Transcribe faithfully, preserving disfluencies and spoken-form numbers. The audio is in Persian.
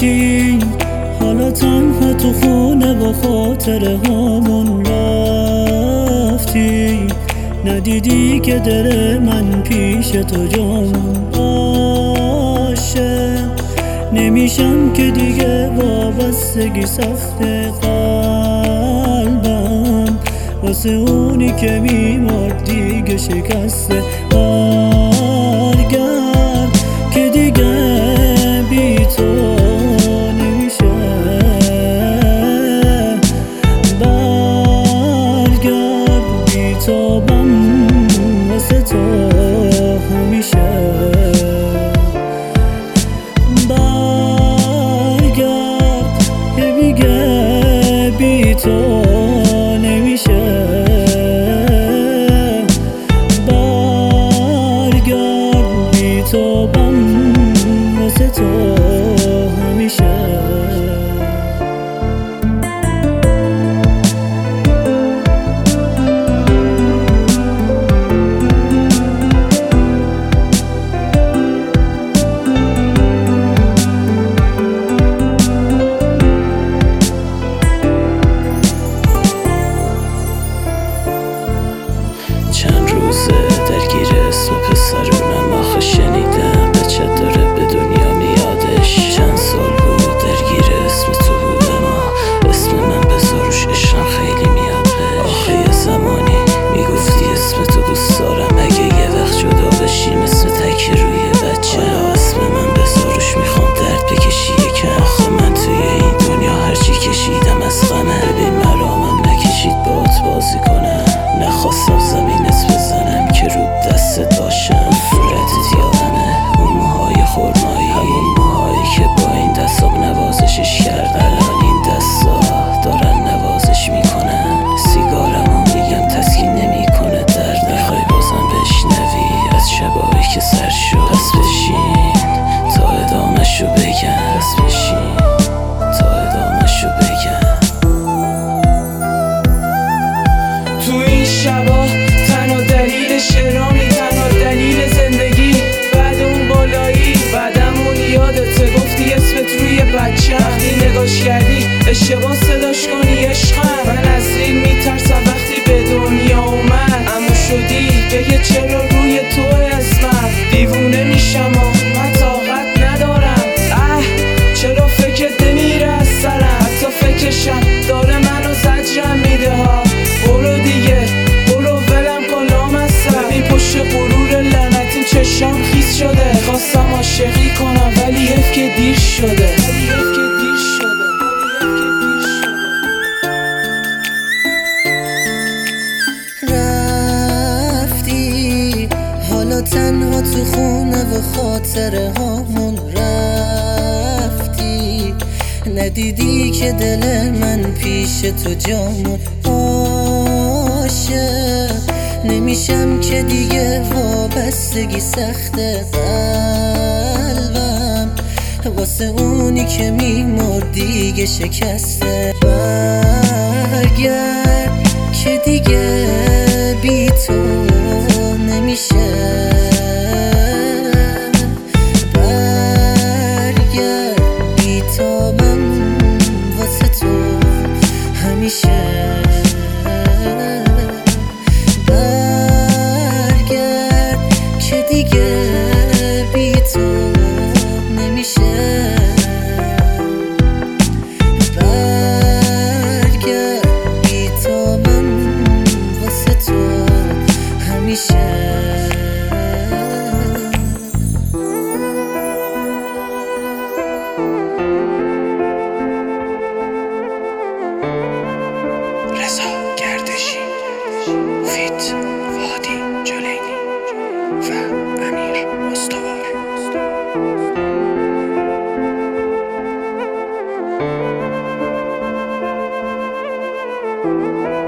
رفتی، حالا تنها تو خونه و خاطره هامون رفتی. ندیدی که دل من پیش تو جامون باشه. نمیشم که دیگه وابستگی سخت قلبم، واسه اونی که میمرد دیگه شکسته. برگرد که دیگه بی تو نمیشه. برگرد بی تو بم واسه تو همیشه. برگرد که دیگه بی تو نمیشه. برگرد بی تو بم واسه تو همیشه. چند روزه درگیر اسم پسرونم، آخه شنیدم بچه داره به دنیا میادش. چند سال بود درگیر اسم تو بودم، اسم من بذاروش عشقم خیلی میاد. آخه یه زمانی میگفتی اسم تو دوست دارم، اگه یه وقت جدا بشیم اسم تکی روی بچه. حالا اسم من بذاروش میخوام درد بکشی یکم. آخه من توی این دنیا هرچی کشیدم از غمه. ببین مرامم نکشید باهات بازی کنم، نخواستم زمینت بزنم که رو دست داشتم. صورتت یادمه، اون موهای خرمایی، همون موهایی که با این دستام نوازشش کردن. الان این دستا دارن نوازش میکنن. سیگارمو میگم تسکین نمیکنه درد. میخوای بازم بشنوی از شبایی که سر شد؟ پس بشین تا ادامه‌شو بگم. پس بشین تا ادامه‌شو بگم. تو این شبا تنها دلیل شعرامی، تنها دلیل زندگی بعد اون بالایی. بعدمون یادته گفتی اسمت روی بچه، وقتی نگاش کردی اشتباه صداش کنی عشقم. من از این میترسم وقتی به دنیا اومد اما شدی بگه چرا روی تو اسمم. دیوونه میشم و من طاقت ندارم. اه چرا فکرت نمیره از سرم، حتی فکرشم داره منو زجرم میده ها. برو دیگه برو ولم کن لامصب. ببین پشت غرور لعنتیم چشام خیس شده. خواستم عاشقی کنم ولی حیف که دیر شده. رفتی، حالا تنها تو خونه و خاطره هامون رفتی. ندیدی که دل من پیش تو جامون باشه. نمیشم که دیگه وابستگی سخت قلبم، واسه اونی که میمرد دیگه شکسته. برگرد که دیگه بی تو نمیشه. برگرد بی تو من واسه تو همیشه. برگرد که دیگه بی تو نمیشه. برگرد بی تو من واسه تو همیشه. رضا گردشی، فیت هادی جلینی و امیر مستوار.